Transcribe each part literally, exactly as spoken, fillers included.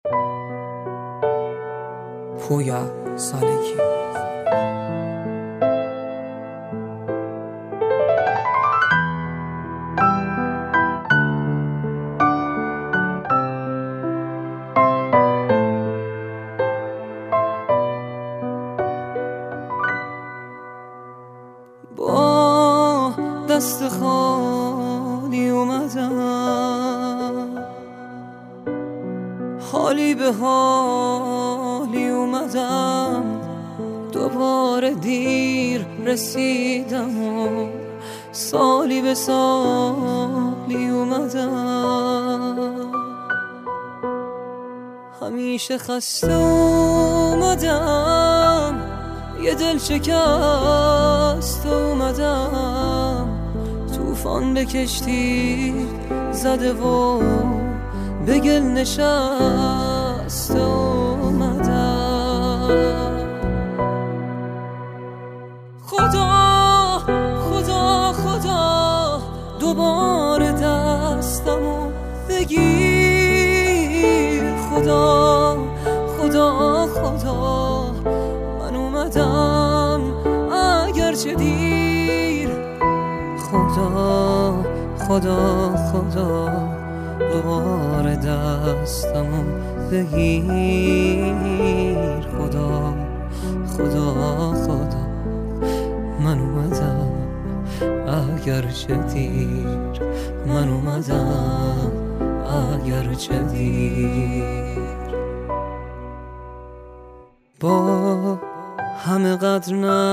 پویا سالکی. با دست خالی اومدم، حالی به حالی اومدم، دوباره دیر رسیدم و سالی به سالی اومدم. همیشه خسته اومدم، یه دل شکست اومدم، طوفان به کشتی زده و به گل نشست اومدم. خدا خدا خدا دوباره دستمو بگیر، خدا خدا خدا من اومدم اگرچه دیر. خدا خدا خدا دوباره دستمو بگیر، خدا خدا خدا من اومدم اگرچه دیر، من اومدم اگرچه دیر. با همه قدر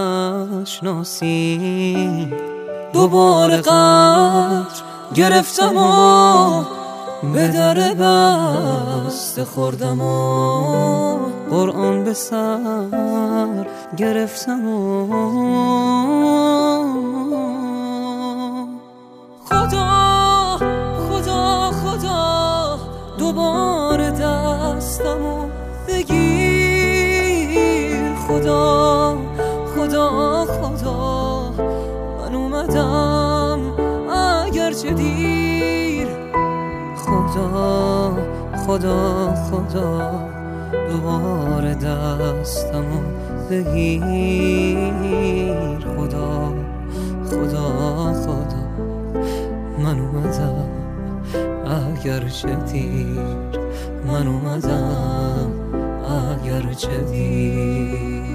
نشناسیم، دوباره قدر گرفتم و به در بسته خوردم و قرآن به سر گرفتم و خدا خدا خدا دوباره دستمو بگیر، خدا خدا خدا من اومدم اگرچه دیر. خدا خدا خدا دوباره دستمو بگیر، خدا خدا خدا من اومدم اگرچه دیر، من اومدم اگرچه دیر.